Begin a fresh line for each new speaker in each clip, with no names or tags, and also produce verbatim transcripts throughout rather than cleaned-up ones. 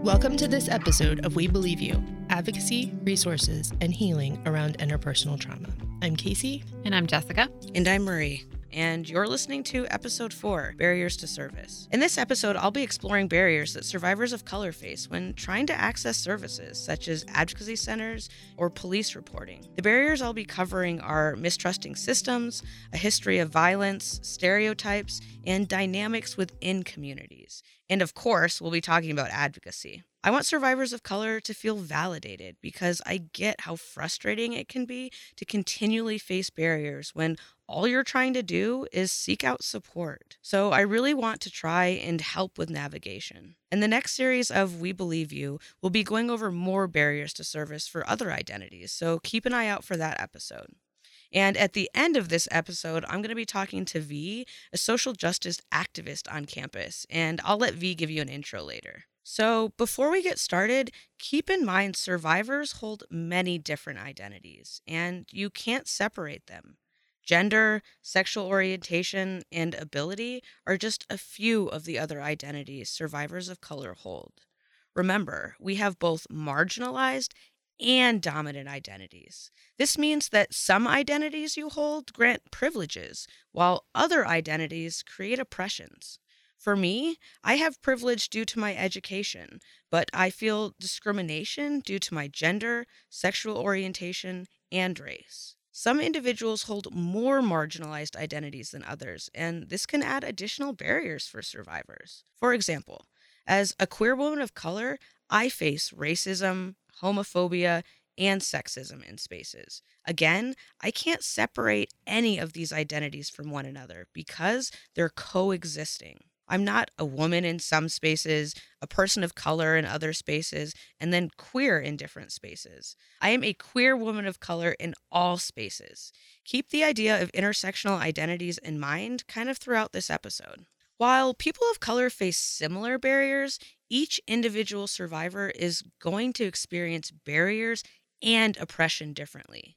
Welcome to this episode of We Believe You, advocacy, resources, and healing around interpersonal trauma. I'm Casey.
And I'm Jessica.
And I'm Marie. And you're listening to episode four, Barriers to Service. In this episode, I'll be exploring barriers that survivors of color face when trying to access services such as advocacy centers or police reporting. The barriers I'll be covering are mistrusting systems, a history of violence, stereotypes, and dynamics within communities. And of course, we'll be talking about advocacy. I want survivors of color to feel validated because I get how frustrating it can be to continually face barriers when all you're trying to do is seek out support. So I really want to try and help with navigation. In the next series of We Believe You, we'll be going over more barriers to service for other identities, so keep an eye out for that episode. And at the end of this episode, I'm going to be talking to V, a social justice activist on campus, and I'll let V give you an intro later. So before we get started, keep in mind survivors hold many different identities, and you can't separate them. Gender, sexual orientation, and ability are just a few of the other identities survivors of color hold. Remember, we have both marginalized and dominant identities. This means that some identities you hold grant privileges, while other identities create oppressions. For me, I have privilege due to my education, but I feel discrimination due to my gender, sexual orientation, and race. Some individuals hold more marginalized identities than others, and this can add additional barriers for survivors. For example, as a queer woman of color, I face racism, homophobia, and sexism in spaces. Again, I can't separate any of these identities from one another because they're coexisting. I'm not a woman in some spaces, a person of color in other spaces, and then queer in different spaces. I am a queer woman of color in all spaces. Keep the idea of intersectional identities in mind kind of throughout this episode. While people of color face similar barriers, each individual survivor is going to experience barriers and oppression differently.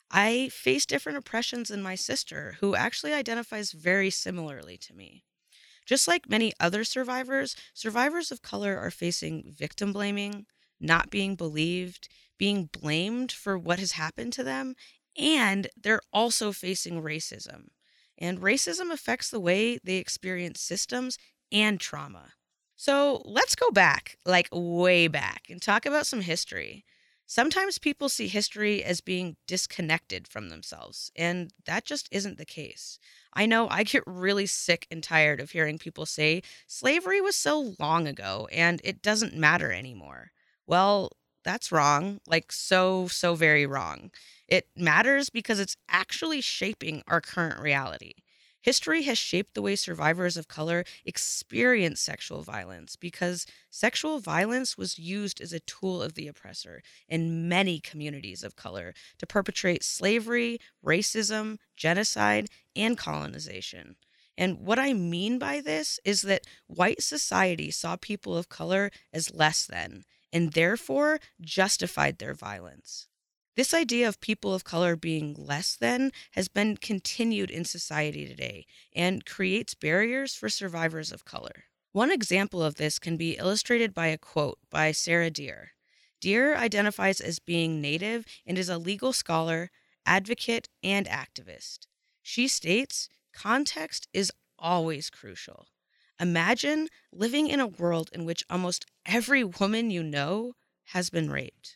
I face different oppressions than my sister, who actually identifies very similarly to me. Just like many other survivors, survivors of color are facing victim blaming, not being believed, being blamed for what has happened to them, and they're also facing racism. And racism affects the way they experience systems and trauma. So let's go back, like way back, and talk about some history. Sometimes people see history as being disconnected from themselves, and that just isn't the case. I know I get really sick and tired of hearing people say slavery was so long ago and it doesn't matter anymore. Well, that's wrong, like so, so very wrong. It matters because it's actually shaping our current reality. History has shaped the way survivors of color experience sexual violence because sexual violence was used as a tool of the oppressor in many communities of color to perpetrate slavery, racism, genocide, and colonization. And what I mean by this is that white society saw people of color as less than, and therefore justified their violence. This idea of people of color being less than has been continued in society today and creates barriers for survivors of color. One example of this can be illustrated by a quote by Sarah Deer. Deer identifies as being Native and is a legal scholar, advocate, and activist. She states, "Context is always crucial. Imagine living in a world in which almost every woman you know has been raped.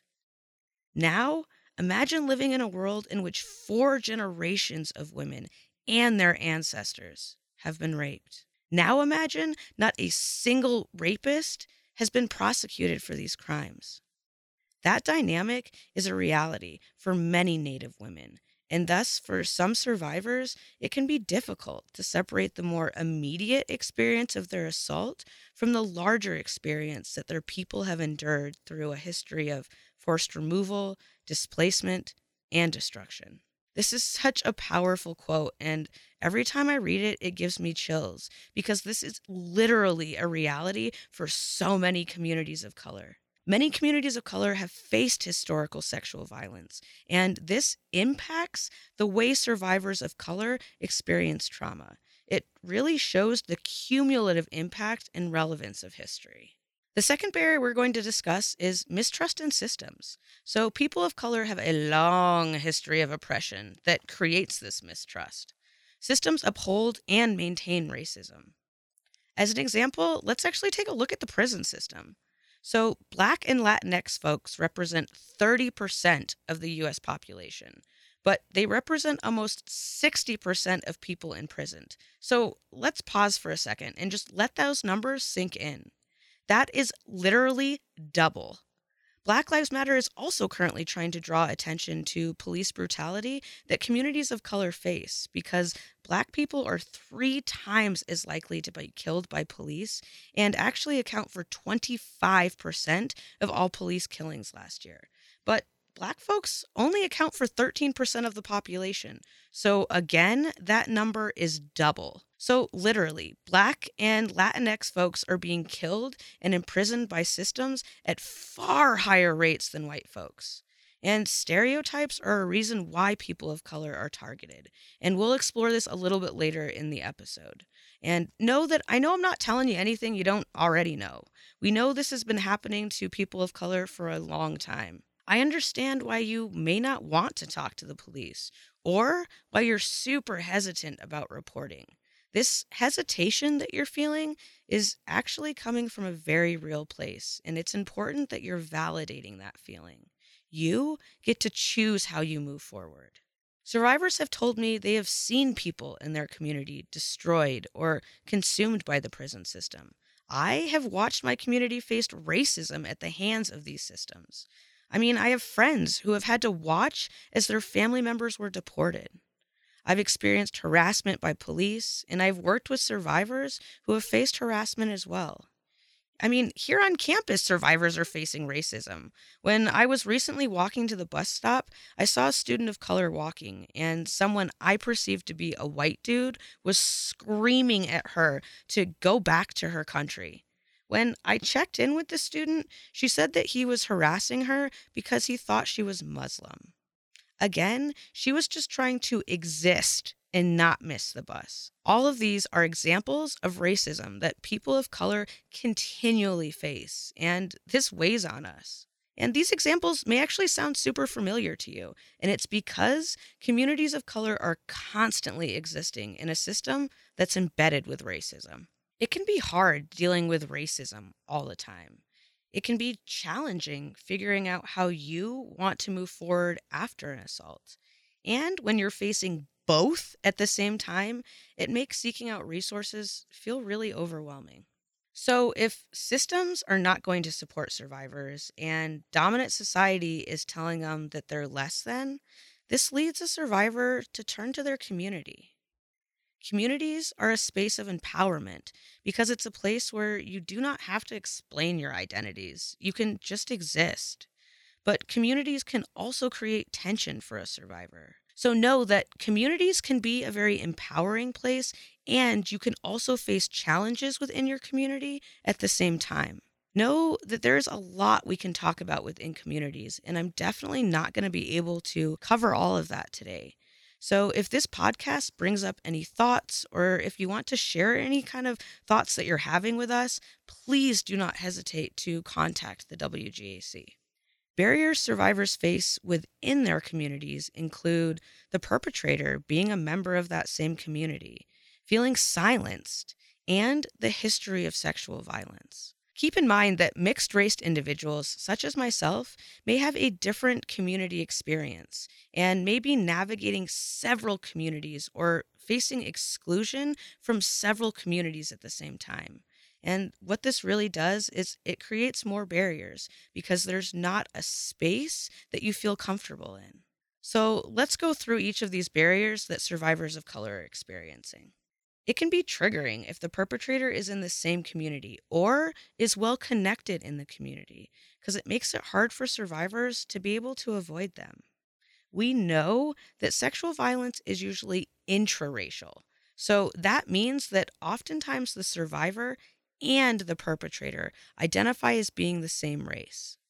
Now, imagine living in a world in which four generations of women and their ancestors have been raped. Now imagine not a single rapist has been prosecuted for these crimes." That dynamic is a reality for many Native women, and thus for some survivors, it can be difficult to separate the more immediate experience of their assault from the larger experience that their people have endured through a history of forced removal, displacement, and destruction. This is such a powerful quote, and every time I read it, it gives me chills, because this is literally a reality for so many communities of color. Many communities of color have faced historical sexual violence, and this impacts the way survivors of color experience trauma. It really shows the cumulative impact and relevance of history. The second barrier we're going to discuss is mistrust in systems. So, people of color have a long history of oppression that creates this mistrust. Systems uphold and maintain racism. As an example, let's actually take a look at the prison system. So, Black and Latinx folks represent thirty percent of the U S population, but they represent almost sixty percent of people imprisoned. So, let's pause for a second and just let those numbers sink in. That is literally double. Black Lives Matter is also currently trying to draw attention to police brutality that communities of color face because Black people are three times as likely to be killed by police and actually account for twenty-five percent of all police killings last year. But Black folks only account for thirteen percent of the population. So again, that number is double. So literally, Black and Latinx folks are being killed and imprisoned by systems at far higher rates than white folks. And stereotypes are a reason why people of color are targeted. And we'll explore this a little bit later in the episode. And know that I know I'm not telling you anything you don't already know. We know this has been happening to people of color for a long time. I understand why you may not want to talk to the police or why you're super hesitant about reporting. This hesitation that you're feeling is actually coming from a very real place, and it's important that you're validating that feeling. You get to choose how you move forward. Survivors have told me they have seen people in their community destroyed or consumed by the prison system. I have watched my community face racism at the hands of these systems. I mean, I have friends who have had to watch as their family members were deported. I've experienced harassment by police, and I've worked with survivors who have faced harassment as well. I mean, here on campus, survivors are facing racism. When I was recently walking to the bus stop, I saw a student of color walking, and someone I perceived to be a white dude was screaming at her to go back to her country. When I checked in with the student, she said that he was harassing her because he thought she was Muslim. Again, she was just trying to exist and not miss the bus. All of these are examples of racism that people of color continually face, and this weighs on us. And these examples may actually sound super familiar to you, and it's because communities of color are constantly existing in a system that's embedded with racism. It can be hard dealing with racism all the time. It can be challenging figuring out how you want to move forward after an assault. And when you're facing both at the same time, it makes seeking out resources feel really overwhelming. So if systems are not going to support survivors and dominant society is telling them that they're less than, this leads a survivor to turn to their community. Communities are a space of empowerment because it's a place where you do not have to explain your identities. You can just exist. But communities can also create tension for a survivor. So know that communities can be a very empowering place, and you can also face challenges within your community at the same time. Know that there's a lot we can talk about within communities, and I'm definitely not going to be able to cover all of that today. So if this podcast brings up any thoughts, or if you want to share any kind of thoughts that you're having with us, please do not hesitate to contact the W G A C. Barriers survivors face within their communities include the perpetrator being a member of that same community, feeling silenced, and the history of sexual violence. Keep in mind that mixed-race individuals, such as myself, may have a different community experience and may be navigating several communities or facing exclusion from several communities at the same time. And what this really does is it creates more barriers because there's not a space that you feel comfortable in. So let's go through each of these barriers that survivors of color are experiencing. It can be triggering if the perpetrator is in the same community or is well connected in the community because it makes it hard for survivors to be able to avoid them. We know that sexual violence is usually intraracial. So that means that oftentimes the survivor and the perpetrator identify as being the same race.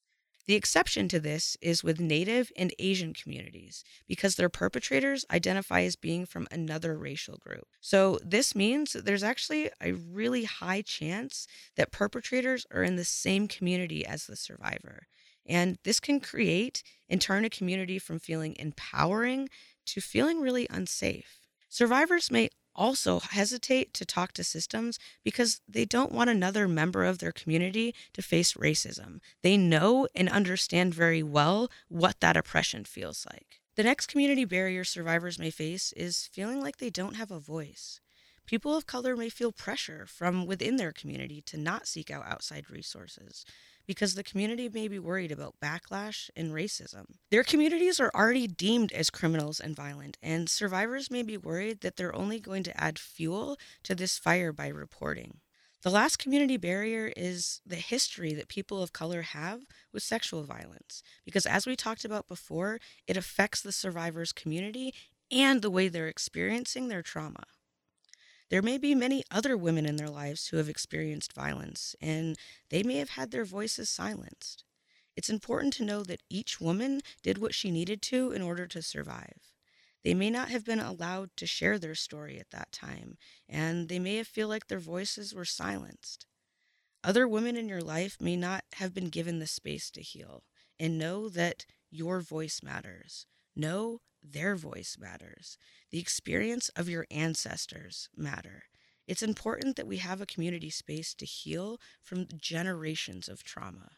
The exception to this is with Native and Asian communities because their perpetrators identify as being from another racial group. So this means that there's actually a really high chance that perpetrators are in the same community as the survivor. And this can create and turn a community from feeling empowering to feeling really unsafe. Survivors may also hesitate to talk to systems because they don't want another member of their community to face racism. They know and understand very well what that oppression feels like. The next community barrier survivors may face is feeling like they don't have a voice. People of color may feel pressure from within their community to not seek out outside resources because the community may be worried about backlash and racism. Their communities are already deemed as criminals and violent, and survivors may be worried that they're only going to add fuel to this fire by reporting. The last community barrier is the history that people of color have with sexual violence, because as we talked about before, it affects the survivor's community and the way they're experiencing their trauma. There may be many other women in their lives who have experienced violence, and they may have had their voices silenced. It's important to know that each woman did what she needed to in order to survive. They may not have been allowed to share their story at that time, and they may have feel like their voices were silenced. Other women in your life may not have been given the space to heal, and know that your voice matters. Know their voice matters. The experience of your ancestors matter. It's important that we have a community space to heal from generations of trauma.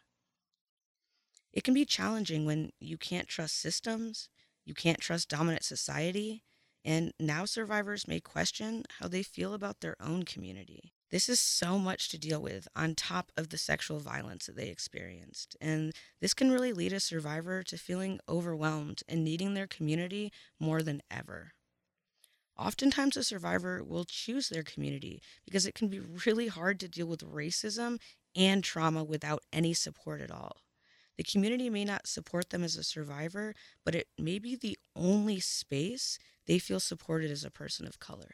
It can be challenging when you can't trust systems, you can't trust dominant society, and now survivors may question how they feel about their own community. This is so much to deal with on top of the sexual violence that they experienced, and this can really lead a survivor to feeling overwhelmed and needing their community more than ever. Oftentimes, a survivor will choose their community because it can be really hard to deal with racism and trauma without any support at all. The community may not support them as a survivor, but it may be the only space they feel supported as a person of color.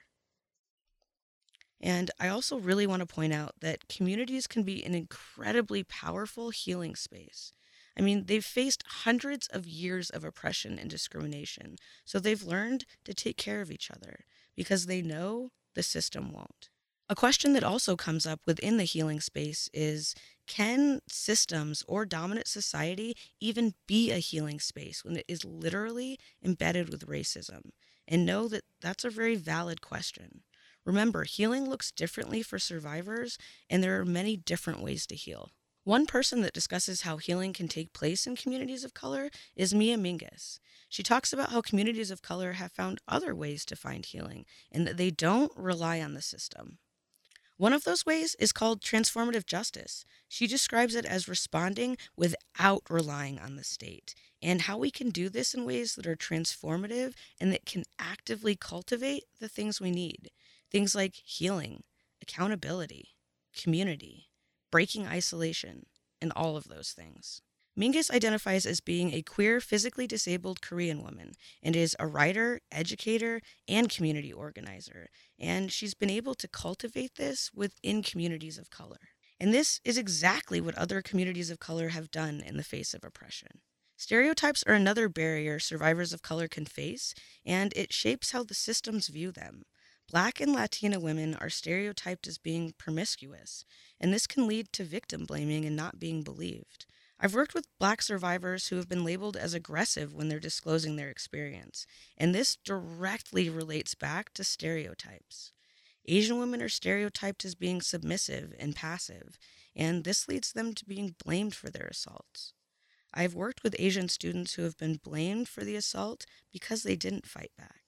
And I also really want to point out that communities can be an incredibly powerful healing space. I mean, they've faced hundreds of years of oppression and discrimination, so they've learned to take care of each other because they know the system won't. A question that also comes up within the healing space is, can systems or dominant society even be a healing space when it is literally embedded with racism? And know that that's a very valid question. Remember, healing looks differently for survivors, and there are many different ways to heal. One person that discusses how healing can take place in communities of color is Mia Mingus. She talks about how communities of color have found other ways to find healing, and that they don't rely on the system. One of those ways is called transformative justice. She describes it as responding without relying on the state, and how we can do this in ways that are transformative and that can actively cultivate the things we need. Things like healing, accountability, community, breaking isolation, and all of those things. Mingus identifies as being a queer, physically disabled Korean woman and is a writer, educator, and community organizer. And she's been able to cultivate this within communities of color. And this is exactly what other communities of color have done in the face of oppression. Stereotypes are another barrier survivors of color can face, and it shapes how the systems view them. Black and Latina women are stereotyped as being promiscuous, and this can lead to victim blaming and not being believed. I've worked with Black survivors who have been labeled as aggressive when they're disclosing their experience, and this directly relates back to stereotypes. Asian women are stereotyped as being submissive and passive, and this leads them to being blamed for their assaults. I've worked with Asian students who have been blamed for the assault because they didn't fight back.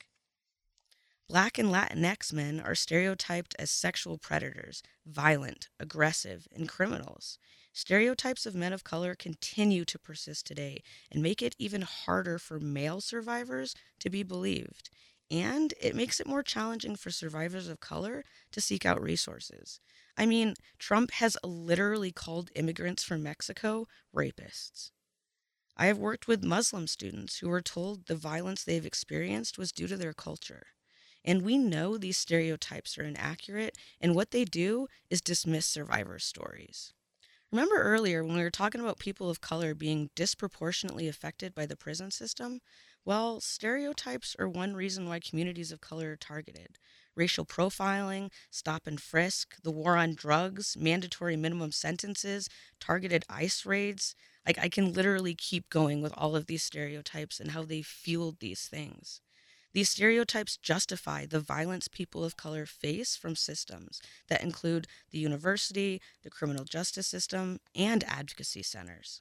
Black and Latinx men are stereotyped as sexual predators, violent, aggressive, and criminals. Stereotypes of men of color continue to persist today and make it even harder for male survivors to be believed. And it makes it more challenging for survivors of color to seek out resources. I mean, Trump has literally called immigrants from Mexico rapists. I have worked with Muslim students who were told the violence they've experienced was due to their culture. And we know these stereotypes are inaccurate, and what they do is dismiss survivors' stories. Remember earlier when we were talking about people of color being disproportionately affected by the prison system? Well, stereotypes are one reason why communities of color are targeted. Racial profiling, stop and frisk, the war on drugs, mandatory minimum sentences, targeted ICE raids. Like, I can literally keep going with all of these stereotypes and how they fueled these things. These stereotypes justify the violence people of color face from systems that include the university, the criminal justice system, and advocacy centers.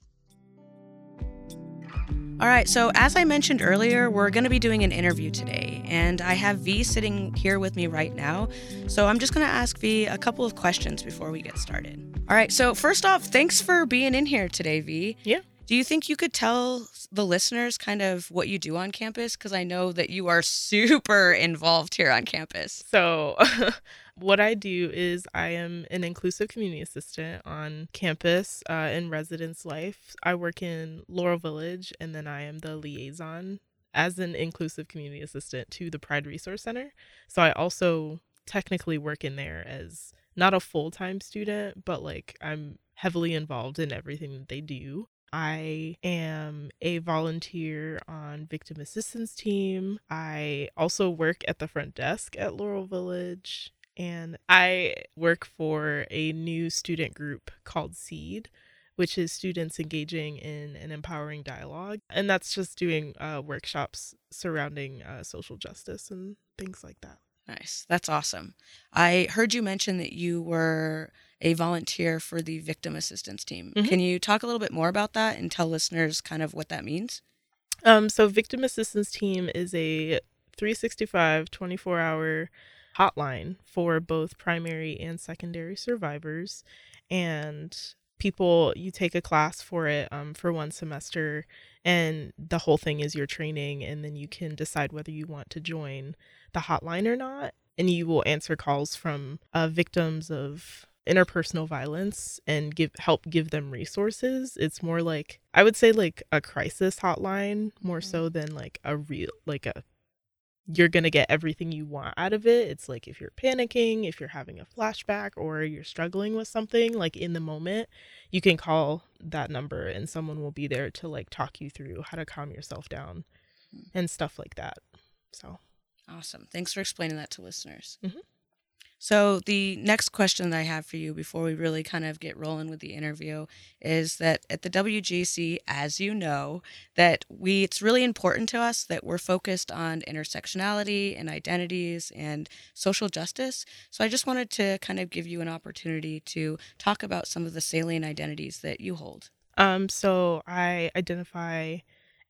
All right, so as I mentioned earlier, we're going to be doing an interview today, and I have V sitting here with me right now. So I'm just going to ask V a couple of questions before we get started. All right, so first off, thanks for being in here today, V.
Yeah.
Do you think you could tell the listeners kind of what you do on campus? Because I know that you are super involved here on campus.
So what I do is I am an inclusive community assistant on campus uh, in residence life. I work in Laurel Village, and then I am the liaison as an inclusive community assistant to the Pride Resource Center. So I also technically work in there as not a full-time student, but like I'm heavily involved in everything that they do. I am a volunteer on victim assistance team. I also work at the front desk at Laurel Village, and I work for a new student group called SEED, which is students engaging in an empowering dialogue. And that's just doing uh, workshops surrounding uh, social justice and things like that.
Nice. That's awesome. I heard you mention that you were a volunteer for the victim assistance team. Mm-hmm. Can you talk a little bit more about that and tell listeners kind of what that means?
Um, so victim assistance team is a three sixty-five, twenty-four hour hotline for both primary and secondary survivors. And people, you take a class for it um, for one semester, and the whole thing is your training, and then you can decide whether you want to join the hotline or not. And you will answer calls from uh, victims of interpersonal violence and give help give them resources. It's more like, I would say like a crisis hotline, more so than like a real, like a, you're going to get everything you want out of it. It's like if you're panicking, if you're having a flashback, or you're struggling with something like in the moment, you can call that number and someone will be there to like talk you through how to calm yourself down and stuff like that. So
awesome. Thanks for explaining that to listeners.
Mm-hmm.
So the next question that I have for you before we really kind of get rolling with the interview is that at the W G C, as you know, that we it's really important to us that we're focused on intersectionality and identities and social justice. So I just wanted to kind of give you an opportunity to talk about some of the salient identities that you hold.
Um, so I identify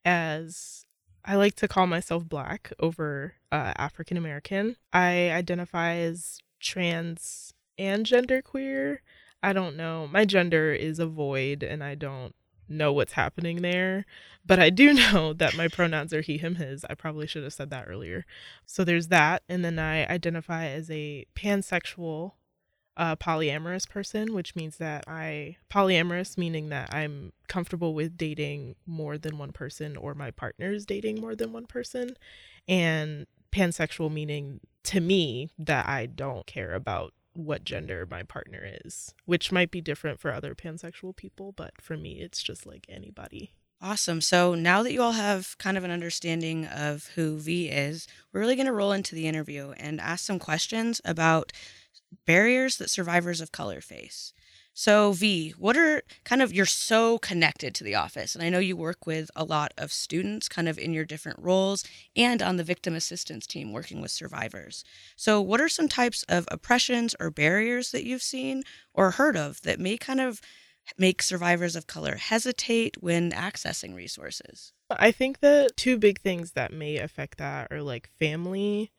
as, I like to call myself Black over uh, African American. I identify as trans and genderqueer. I don't know. My gender is a void and I don't know what's happening there, but I do know that my pronouns are he, him, his. I probably should have said that earlier. So there's that. And then I identify as a pansexual uh, polyamorous person, which means that I, polyamorous meaning that I'm comfortable with dating more than one person, or my partner is dating more than one person. And pansexual meaning to me that I don't care about what gender my partner is, which might be different for other pansexual people, but for me, it's just like anybody.
Awesome. So now that you all have kind of an understanding of who V is, we're really going to roll into the interview and ask some questions about barriers that survivors of color face. So V, what are kind of, you're so connected to the office, and I know you work with a lot of students kind of in your different roles and on the victim assistance team working with survivors. So what are some types of oppressions or barriers that you've seen or heard of that may kind of make survivors of color hesitate when accessing resources?
I think the two big things that may affect that are like family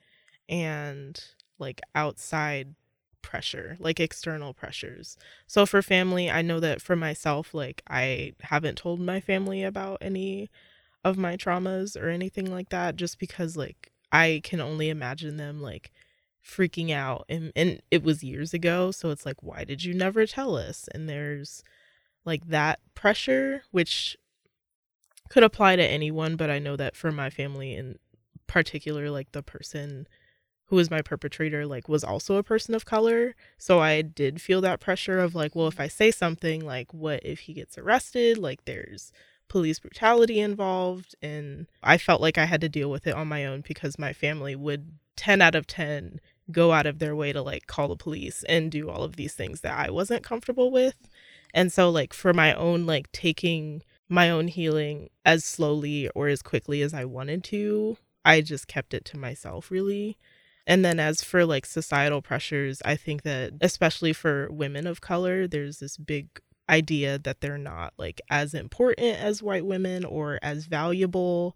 and like outside pressure, like external pressures. So for family, I know that for myself, like I haven't told my family about any of my traumas or anything like that, just because like I can only imagine them like freaking out, and, and it was years ago, so it's like, why did you never tell us? And there's like that pressure, which could apply to anyone, but I know that for my family in particular, like the person who was my perpetrator, like, was also a person of color. So I did feel that pressure of like, well, if I say something, like, what if he gets arrested? Like, there's police brutality involved. And I felt like I had to deal with it on my own because my family would ten out of ten go out of their way to like call the police and do all of these things that I wasn't comfortable with. And so like for my own, like taking my own healing as slowly or as quickly as I wanted to, I just kept it to myself really. And then as for like societal pressures, I think that especially for women of color, there's this big idea that they're not like as important as white women or as valuable.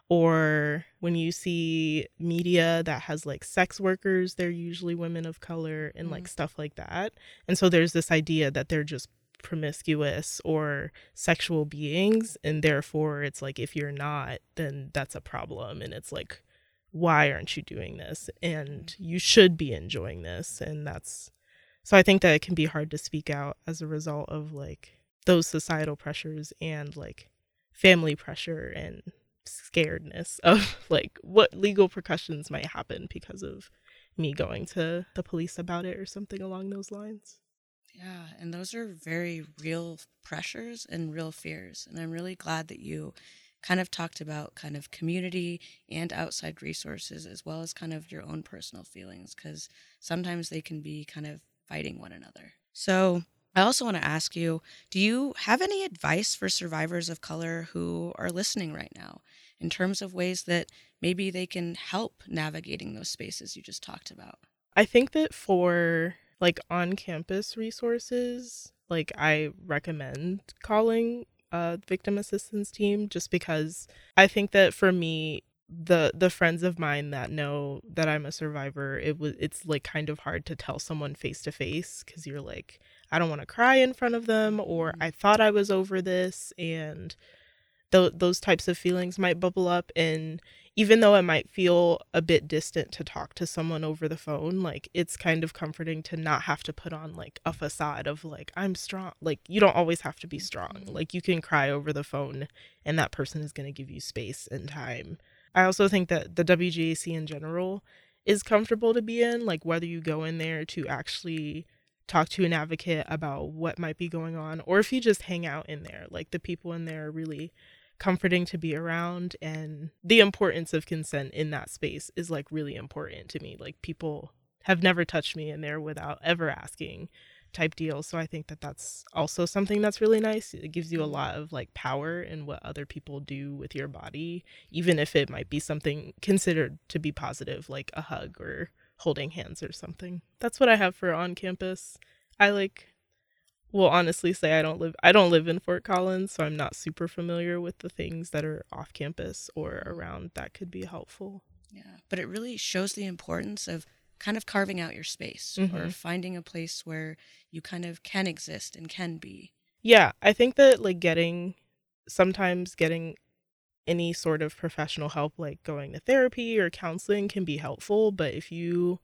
Or when you see media that has like sex workers, they're usually women of color and like mm. stuff like that. And so there's this idea that they're just promiscuous or sexual beings. And therefore it's like, if you're not, then that's a problem. And it's like, why aren't you doing this? And you should be enjoying this. And that's, so I think that it can be hard to speak out as a result of like those societal pressures and like family pressure and scaredness of like what legal repercussions might happen because of me going to the police about it or something along those lines.
Yeah, and those are very real pressures and real fears. And I'm really glad that you kind of talked about kind of community and outside resources as well as kind of your own personal feelings, because sometimes they can be kind of fighting one another. So I also want to ask you, do you have any advice for survivors of color who are listening right now in terms of ways that maybe they can help navigating those spaces you just talked about?
I think that for like on-campus resources, like I recommend calling a victim assistance team just because I think that for me, the the friends of mine that know that I'm a survivor, it was it's like kind of hard to tell someone face to face because you're like, I don't want to cry in front of them, or I thought I was over this, and th- those types of feelings might bubble up. And even though it might feel a bit distant to talk to someone over the phone, like it's kind of comforting to not have to put on like a facade of like, I'm strong. Like you don't always have to be strong. Like you can cry over the phone and that person is going to give you space and time. I also think that the W G A C in general is comfortable to be in, like whether you go in there to actually talk to an advocate about what might be going on, or if you just hang out in there, like the people in there are really comforting to be around. And the importance of consent in that space is like really important to me. Like people have never touched me in there without ever asking type deal. So I think that that's also something that's really nice. It gives you a lot of like power in what other people do with your body, even if it might be something considered to be positive, like a hug or holding hands or something. That's what I have for on campus. I like will honestly say I don't live I don't live in Fort Collins, so I'm not super familiar with the things that are off campus or around that could be helpful.
Yeah, but it really shows the importance of kind of carving out your space mm-hmm. or finding a place where you kind of can exist and can be.
Yeah, I think that like getting sometimes getting any sort of professional help, like going to therapy or counseling, can be helpful, but if you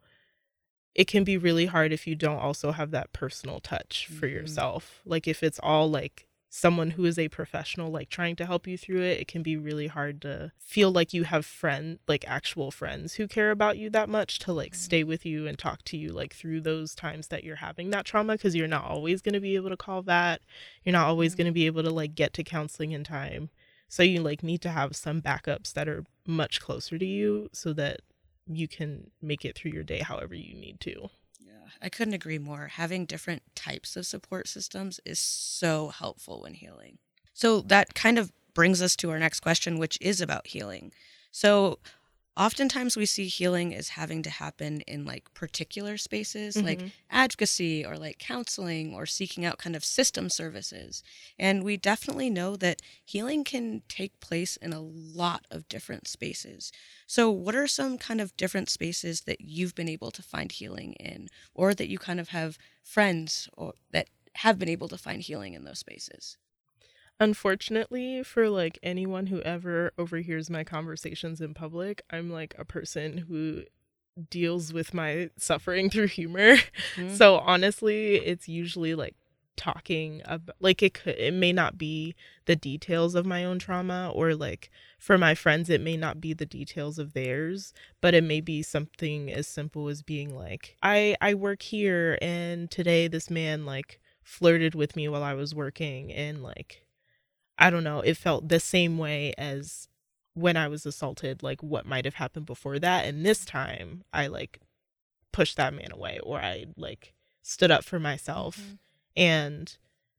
it can be really hard if you don't also have that personal touch for mm-hmm. yourself. Like if it's all like someone who is a professional like trying to help you through it, it can be really hard to feel like you have friend like actual friends who care about you that much to like stay with you and talk to you like through those times that you're having that trauma, because you're not always going to be able to call that. You're not always going to be able to like get to counseling in time. So you like need to have some backups that are much closer to you so that you can make it through your day however you need to.
Yeah, I couldn't agree more. Having different types of support systems is so helpful when healing. So that kind of brings us to our next question, which is about healing. So oftentimes we see healing as having to happen in like particular spaces, mm-hmm. like advocacy or like counseling or seeking out kind of system services. And we definitely know that healing can take place in a lot of different spaces. So what are some kind of different spaces that you've been able to find healing in, or that you kind of have friends or that have been able to find healing in those spaces?
Unfortunately, for like anyone who ever overhears my conversations in public, I'm like a person who deals with my suffering through humor. Mm-hmm. So honestly, it's usually like talking about, like, it could, it may not be the details of my own trauma, or like for my friends it may not be the details of theirs, but it may be something as simple as being like, I I work here and today this man like flirted with me while I was working, and like, I don't know, it felt the same way as when I was assaulted, like what might have happened before that, and this time I like pushed that man away, or I like stood up for myself. Mm-hmm. And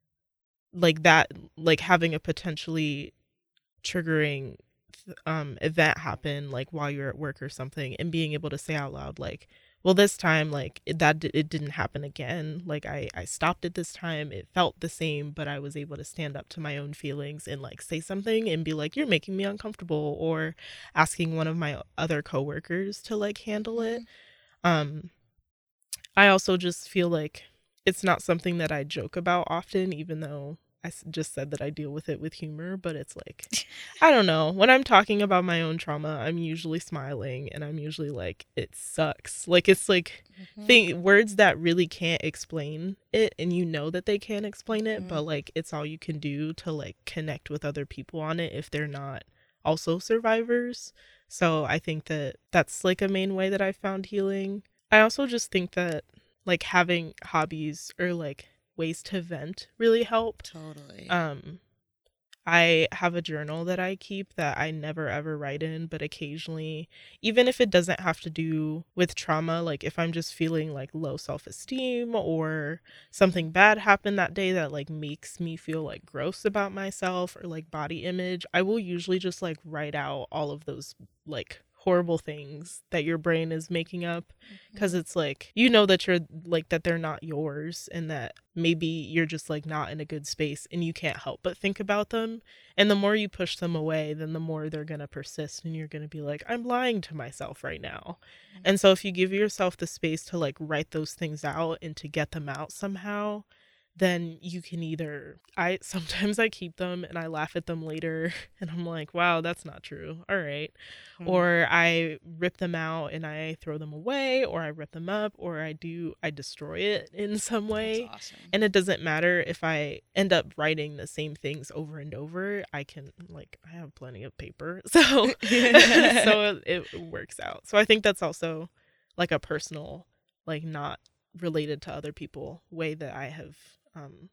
like that, like having a potentially triggering um event happen like while you're at work or something, and being able to say out loud like, well, this time like it, that it didn't happen again, like I I stopped it this time, it felt the same, but I was able to stand up to my own feelings and like say something and be like, you're making me uncomfortable, or asking one of my other coworkers to like handle it. um I also just feel like it's not something that I joke about often, even though I just said that I deal with it with humor. But it's like, I don't know. When I'm talking about my own trauma, I'm usually smiling, and I'm usually like, it sucks. Like, it's like mm-hmm. thing, words that really can't explain it, and you know that they can't explain it, mm-hmm. but like it's all you can do to like connect with other people on it if they're not also survivors. So I think that that's like a main way that I found healing. I also just think that like having hobbies or like ways to vent really help.
Totally.
Um, I have a journal that I keep that I never ever write in, but occasionally, even if it doesn't have to do with trauma, like if I'm just feeling like low self-esteem or something bad happened that day that like makes me feel like gross about myself or like body image, I will usually just like write out all of those like horrible things that your brain is making up, because mm-hmm. it's like, you know that you're like that they're not yours, and that maybe you're just like not in a good space and you can't help but think about them, and the more you push them away, then the more they're gonna persist, and you're gonna be like, I'm lying to myself right now. Mm-hmm. And so if you give yourself the space to like write those things out and to get them out somehow, then you can either, I sometimes I keep them and I laugh at them later and I'm like, wow, that's not true. All right. Mm-hmm. Or I rip them out and I throw them away, or I rip them up, or I do, I destroy it in some way.
That's awesome.
And it doesn't matter if I end up writing the same things over and over. I can, like, I have plenty of paper. So, so it, it works out. So I think that's also like a personal, like not related to other people way that I have um,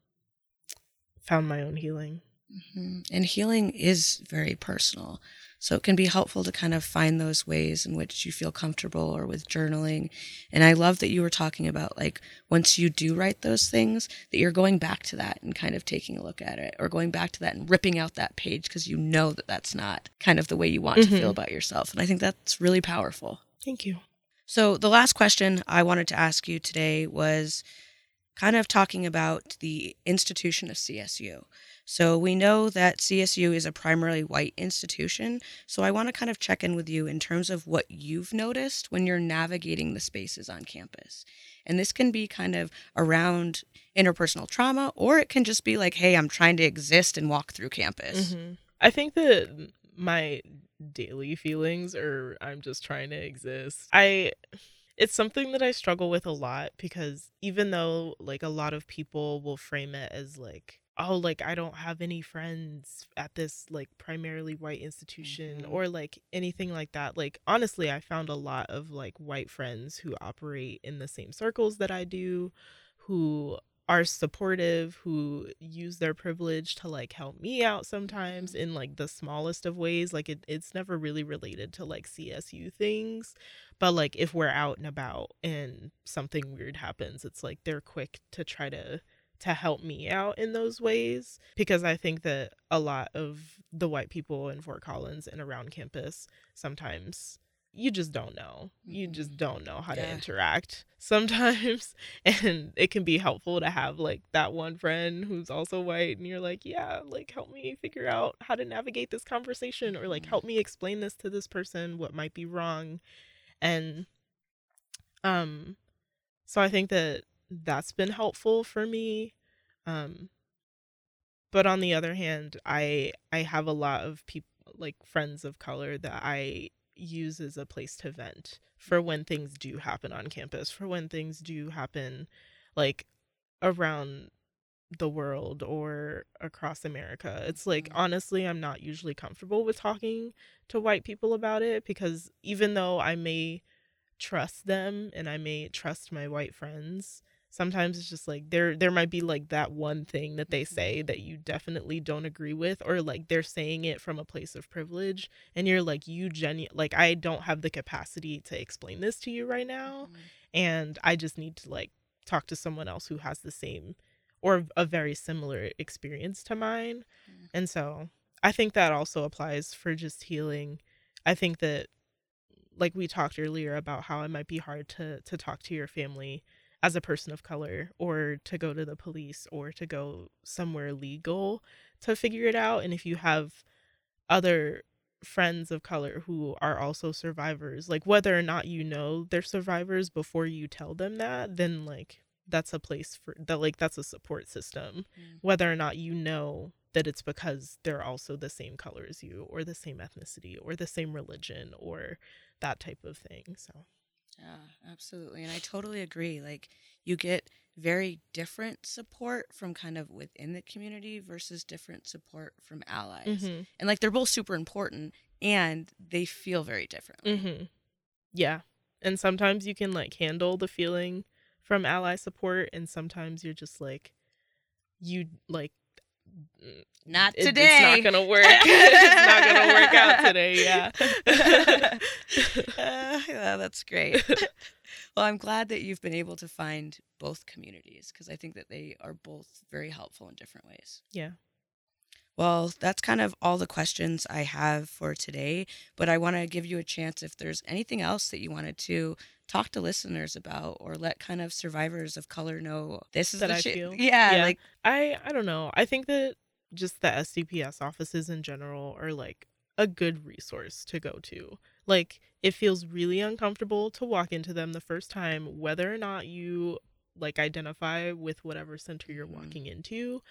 found my own healing.
Mm-hmm. And healing is very personal. So it can be helpful to kind of find those ways in which you feel comfortable, or with journaling. And I love that you were talking about, like, once you do write those things, that you're going back to that and kind of taking a look at it, or going back to that and ripping out that page because you know that that's not kind of the way you want mm-hmm. to feel about yourself. And I think that's really powerful.
Thank you.
So the last question I wanted to ask you today was kind of talking about the institution of C S U. So we know that C S U is a primarily white institution. So I want to kind of check in with you in terms of what you've noticed when you're navigating the spaces on campus. And this can be kind of around interpersonal trauma, or it can just be like, hey, I'm trying to exist and walk through campus.
Mm-hmm. I think that my daily feelings are I'm just trying to exist. I it's something that I struggle with a lot, because even though like a lot of people will frame it as like, oh, like I don't have any friends at this like primarily white institution mm-hmm. or like anything like that. Like honestly, I found a lot of like white friends who operate in the same circles that I do, who are supportive, who use their privilege to like help me out sometimes in like the smallest of ways. Like it, it's never really related to like C S U things, but like if we're out and about and something weird happens, it's like they're quick to try to to help me out in those ways, because I think that a lot of the white people in Fort Collins and around campus, sometimes you just don't know. You just don't know how yeah. to interact sometimes. And it can be helpful to have like that one friend who's also white, and you're like, yeah, like help me figure out how to navigate this conversation, or like help me explain this to this person, what might be wrong. And um so I think that that's been helpful for me. Um but on the other hand, I I have a lot of people, like friends of color, that I use as a place to vent for when things do happen on campus, for when things do happen like around the world or across America. It's like,
Mhm.
honestly, I'm not usually comfortable with talking to white people about it, because even though I may trust them and I may trust my white friends, sometimes it's just like there there might be like that one thing that they say that you definitely don't agree with, or like they're saying it from a place of privilege, and you're like, you genu like I don't have the capacity to explain this to you right now,
Mhm.
and I just need to like talk to someone else who has the same or a very similar experience to mine.
Mhm.
And so I think that also applies for just healing. I think that, like we talked earlier about how it might be hard to to talk to your family as a person of color, or to go to the police, or to go somewhere legal to figure it out. And if you have other friends of color who are also survivors, like whether or not you know they're survivors before you tell them that, then like that's a place for that, like that's a support system,
Mm.
whether or not you know that it's because they're also the same color as you, or the same ethnicity, or the same religion, or that type of thing. So
Yeah, absolutely. And I totally agree. Like, you get very different support from kind of within the community versus different support from allies.
mhm
And like, they're both super important and they feel very differently.
mhm yeah, and sometimes you can like handle the feeling from ally support, and sometimes you're just like, you like, mm,
Not
it,
today.
it's not gonna work. It's not gonna work out today. Yeah.
Uh, yeah, that's great. Well, I'm glad that you've been able to find both communities, because I think that they are both very helpful in different ways.
Yeah.
Well, that's kind of all the questions I have for today, but I want to give you a chance if there's anything else that you wanted to talk to listeners about, or let kind of survivors of color know this is
That
the
I
shit.
feel.
Yeah,
Yeah.
like,
I I don't know. I think that just the S D P S offices in general are like a good resource to go to. Like, it feels really uncomfortable to walk into them the first time, whether or not you like identify with whatever center you're
Mhm.
walking into.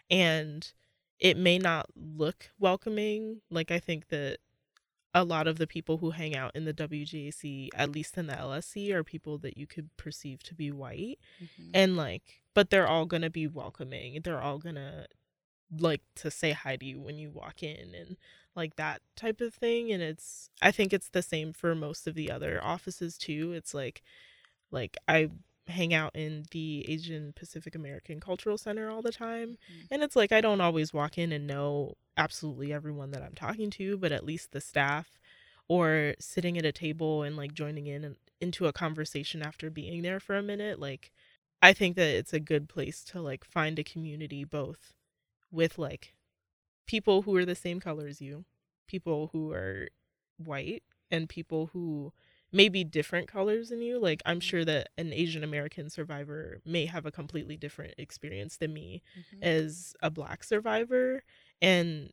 And it may not look welcoming. Like, I think that a lot of the people who hang out in the W J A C, at least in the L S C, are people that you could perceive to be white.
mhm.
And like, but they're all gonna be welcoming. They're all gonna like to say hi to you when you walk in, and like that type of thing. And it's, I think it's the same for most of the other offices too. It's like, like I hang out in the Asian Pacific American Cultural Center all the time.
Mhm.
And it's like, I don't always walk in and know absolutely everyone that I'm talking to, but at least the staff, or sitting at a table and like joining in and into a conversation after being there for a minute. Like, I think that it's a good place to like find a community, both with like people who are the same color as you, people who are white, and people who may be different colors than you. Like, I'm sure that an Asian American survivor may have a completely different experience than me
Mhm.
as a Black survivor. And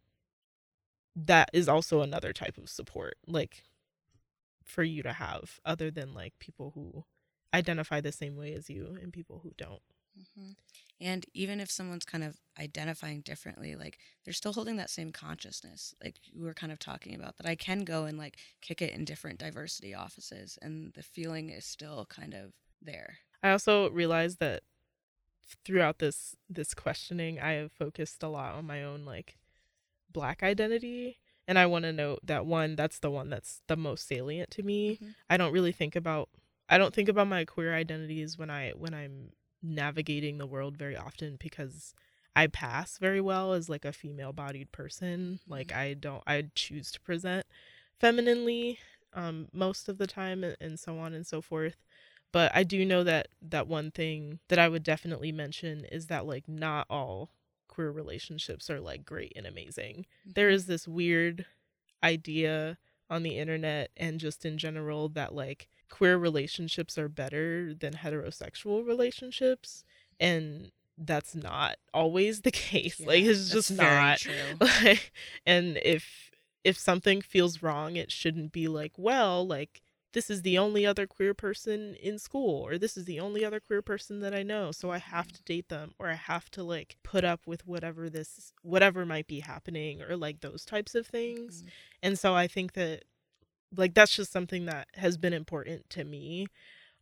that is also another type of support, like, for you to have, other than like people who identify the same way as you and people who don't.
Mhm. And even if someone's kind of identifying differently, like, they're still holding that same consciousness, like you were kind of talking about, that I can go and like kick it in different diversity offices, and the feeling is still kind of there.
I also realized that throughout this this questioning, I have focused a lot on my own like Black identity. And I want to note that, one, that's the one that's the most salient to me.
Mhm.
I don't really think about I don't think about my queer identities when I when I'm navigating the world very often, because I pass very well as like a female bodied person.
Mhm.
Like, I don't I choose to present femininely um most of the time, and, and so on and so forth. But I do know that that one thing that I would definitely mention is that like not all queer relationships are like great and amazing. There is this weird idea on the internet and just in general that like queer relationships are better than heterosexual relationships, and that's not always the case. Like,
Yeah,
it's
that's
just
very
not.
true.
Like, and if if something feels wrong, it shouldn't be like, well, like, this is the only other queer person in school, or this is the only other queer person that I know, so I have to date them, or I have to like put up with whatever this whatever might be happening, or like those types of things.
Mhm.
And so I think that like that's just something that has been important to me.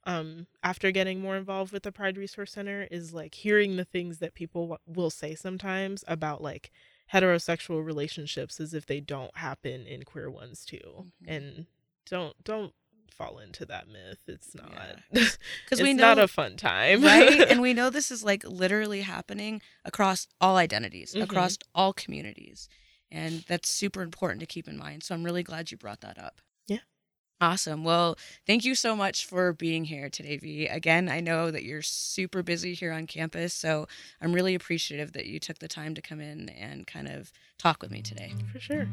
um, after getting more involved with the Pride Resource Center is like hearing the things that people w- will say sometimes about like heterosexual relationships as if they don't happen in queer ones too. Mm-hmm. And don't don't fall into that myth. It's not.
Yeah.
It's
we
know, not a fun time.
Right? And we know this is like literally happening across all identities, mm-hmm. across all communities. And that's super important to keep in mind. So I'm really glad you brought that up.
Yeah.
Awesome. Well, thank you so much for being here today, V. Again, I know that you're super busy here on campus, so I'm really appreciative that you took the time to come in and kind of talk with me today.
For sure.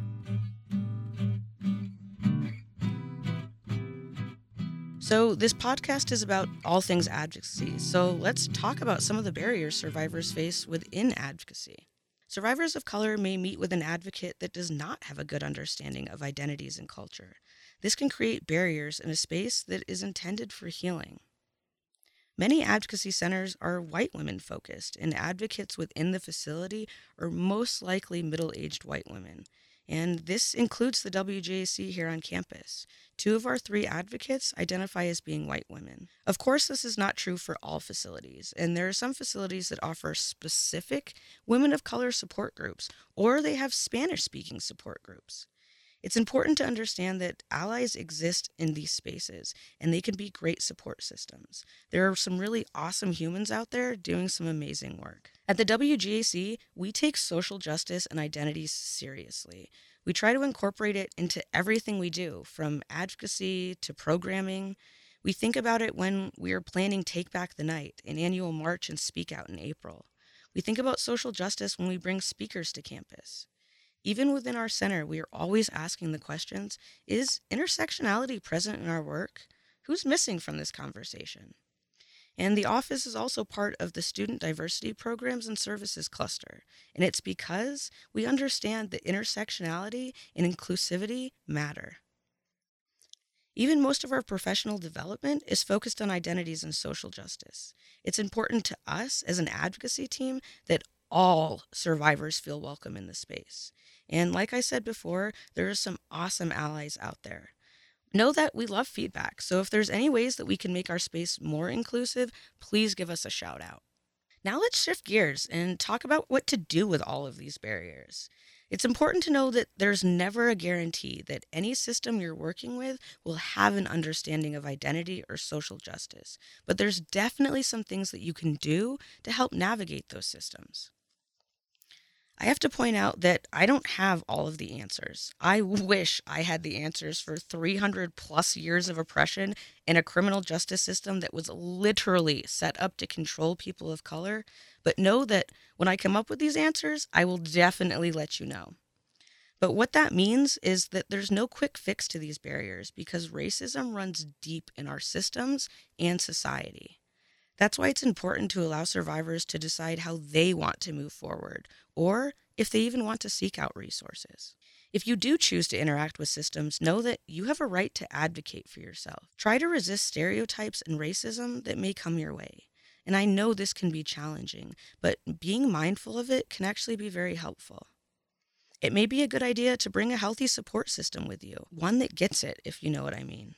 So this podcast is about all things advocacy. So let's talk about some of the barriers survivors face within advocacy. Survivors of color may meet with an advocate that does not have a good understanding of identities and culture. This can create barriers in a space that is intended for healing. Many advocacy centers are white women focused, and advocates within the facility are most likely middle-aged white women. And this includes the W J A C here on campus. Two of our three advocates identify as being white women. Of course, this is not true for all facilities, and there are some facilities that offer specific women of color support groups, or they have Spanish-speaking support groups. It's important to understand that allies exist in these spaces, and they can be great support systems. There are some really awesome humans out there doing some amazing work. At the W J A C, we take social justice and identities seriously. We try to incorporate it into everything we do, from advocacy to programming. We think about it when we are planning Take Back the Night, an annual march and speak out in April. We think about social justice when we bring speakers to campus. Even within our center, we are always asking the questions, is intersectionality present in our work? Who's missing from this conversation? And the office is also part of the Student Diversity Programs and Services Cluster, and it's because we understand that intersectionality and inclusivity matter. Even most of our professional development is focused on identities and social justice. It's important to us as an advocacy team that all survivors feel welcome in the space. And like I said before, there are some awesome allies out there. Know that we love feedback, so if there's any ways that we can make our space more inclusive, please give us a shout out. Now let's shift gears and talk about what to do with all of these barriers. It's important to know that there's never a guarantee that any system you're working with will have an understanding of identity or social justice, but there's definitely some things that you can do to help navigate those systems. I have to point out that I don't have all of the answers. I wish I had the answers for three hundred plus years of oppression in a criminal justice system that was literally set up to control people of color. But know that when I come up with these answers, I will definitely let you know. But what that means is that there's no quick fix to these barriers because racism runs deep in our systems and society. That's why it's important to allow survivors to decide how they want to move forward, or if they even want to seek out resources. If you do choose to interact with systems, know that you have a right to advocate for yourself. Try to resist stereotypes and racism that may come your way. And I know this can be challenging, but being mindful of it can actually be very helpful. It may be a good idea to bring a healthy support system with you, one that gets it, if you know what I mean.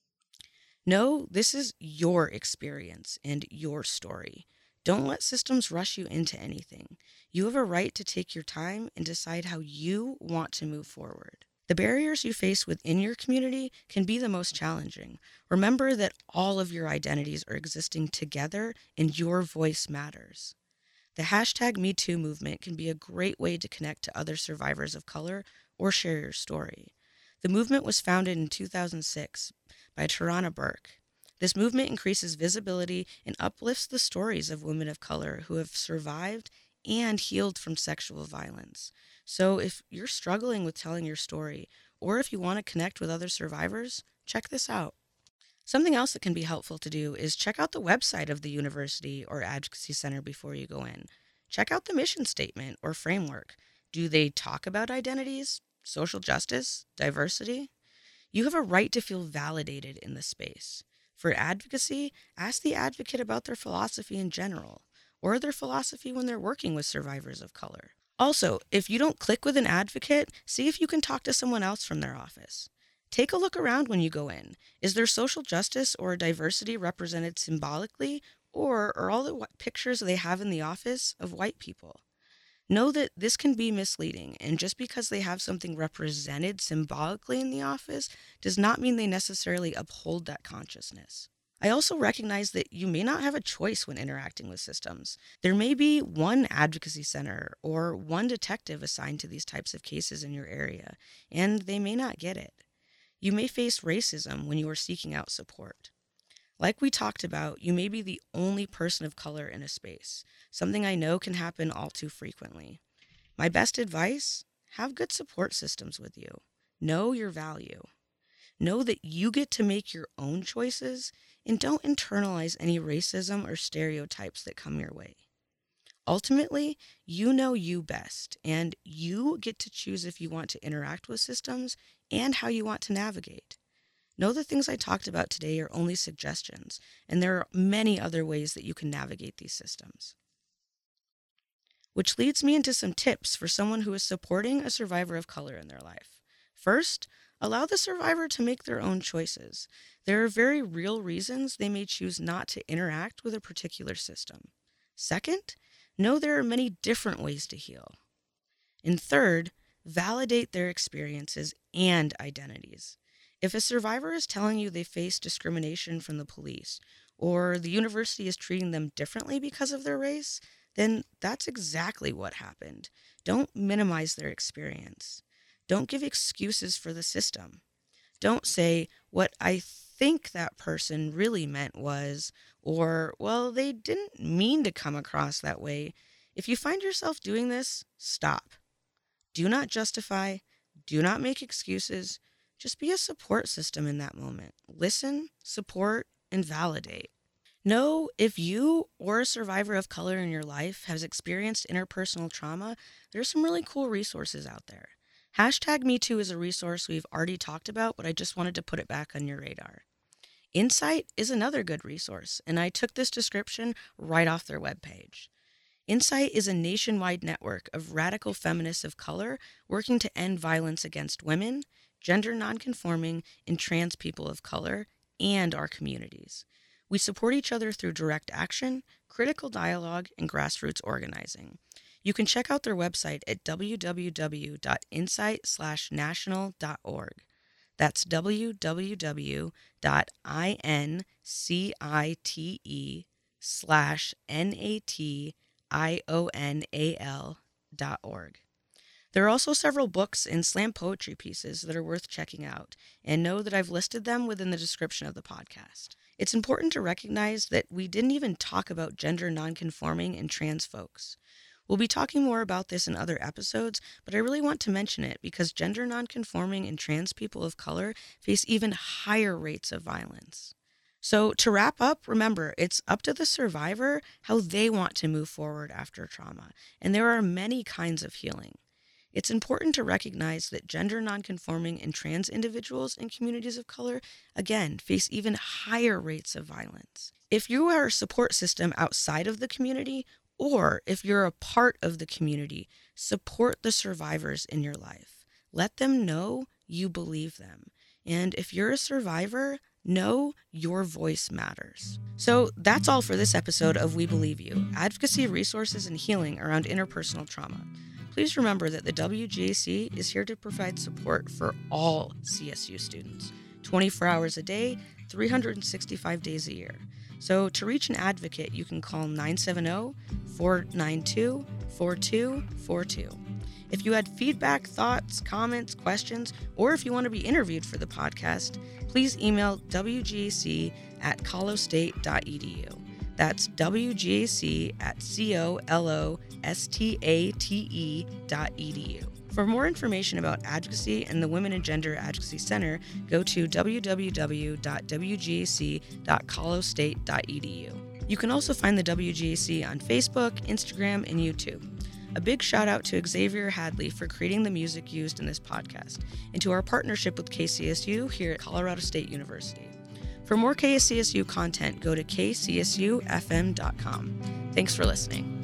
No, this is your experience and your story. Don't let systems rush you into anything. You have a right to take your time and decide how you want to move forward. The barriers you face within your community can be the most challenging. Remember that all of your identities are existing together and your voice matters. The hashtag Me Too movement can be a great way to connect to other survivors of color or share your story. The movement was founded in two thousand six by Tarana Burke. This movement increases visibility and uplifts the stories of women of color who have survived and healed from sexual violence. So if you're struggling with telling your story, or if you want to connect with other survivors, check this out. Something else that can be helpful to do is check out the website of the university or advocacy center before you go in. Check out the mission statement or framework. Do they talk about identities, social justice, diversity? You have a right to feel validated in this space. For advocacy, ask the advocate about their philosophy in general, or their philosophy when they're working with survivors of color. Also, if you don't click with an advocate, see if you can talk to someone else from their office. Take a look around when you go in. Is there social justice or diversity represented symbolically, or are all the wh- pictures they have in the office of white people? Know that this can be misleading, and just because they have something represented symbolically in the office does not mean they necessarily uphold that consciousness. I also recognize that you may not have a choice when interacting with systems. There may be one advocacy center or one detective assigned to these types of cases in your area, and they may not get it. You may face racism when you are seeking out support. Like we talked about, you may be the only person of color in a space, something I know can happen all too frequently. My best advice? Have good support systems with you. Know your value. Know that you get to make your own choices, and don't internalize any racism or stereotypes that come your way. Ultimately, you know you best, and you get to choose if you want to interact with systems and how you want to navigate. Know the things I talked about today are only suggestions, and there are many other ways that you can navigate these systems. Which leads me into some tips for someone who is supporting a survivor of color in their life. First, allow the survivor to make their own choices. There are very real reasons they may choose not to interact with a particular system. Second, know there are many different ways to heal. And third, validate their experiences and identities. If a survivor is telling you they face discrimination from the police, or the university is treating them differently because of their race, then that's exactly what happened. Don't minimize their experience. Don't give excuses for the system. Don't say, what I think that person really meant was, or, well, they didn't mean to come across that way. If you find yourself doing this, stop. Do not justify. Do not make excuses. Just be a support system in that moment. Listen, support, and validate. Know if you or a survivor of color in your life has experienced interpersonal trauma, there's some really cool resources out there. Hashtag MeToo is a resource we've already talked about, but I just wanted to put it back on your radar. Insight is another good resource, and I took this description right off their webpage. Insight is a nationwide network of radical feminists of color working to end violence against women, gender nonconforming, and trans people of color, and our communities. We support each other through direct action, critical dialogue, and grassroots organizing. You can check out their website at w w w dot insight slash national dot org. That's w w w dot incite slash n a t i o n a l dot org. There are also several books and slam poetry pieces that are worth checking out, and know that I've listed them within the description of the podcast. It's important to recognize that we didn't even talk about gender nonconforming and trans folks. We'll be talking more about this in other episodes, but I really want to mention it because gender nonconforming and trans people of color face even higher rates of violence. So to wrap up, remember, it's up to the survivor how they want to move forward after trauma, and there are many kinds of healing. It's important to recognize that gender nonconforming and trans individuals and communities of color, again, face even higher rates of violence. If you are a support system outside of the community, or if you're a part of the community, support the survivors in your life. Let them know you believe them. And if you're a survivor, know your voice matters. So that's all for this episode of We Believe You, advocacy, resources, and healing around interpersonal trauma. Please remember that the W G A C is here to provide support for all C S U students, twenty-four hours a day, three hundred sixty-five days a year. So to reach an advocate, you can call nine seven zero, four nine two, four two four two. If you had feedback, thoughts, comments, questions, or if you want to be interviewed for the podcast, please email w g a c at colostate dot e d u. That's w g a c at c o l o s t a t e dot e d u. For more information about advocacy and the Women and Gender Advocacy Center, go to w w w dot w g a c dot colostate dot e d u. You can also find the W G A C on Facebook, Instagram, and YouTube. A big shout out to Xavier Hadley for creating the music used in this podcast, and to our partnership with K C S U here at Colorado State University. For more K C S U content, go to k c s u f m dot com. Thanks for listening.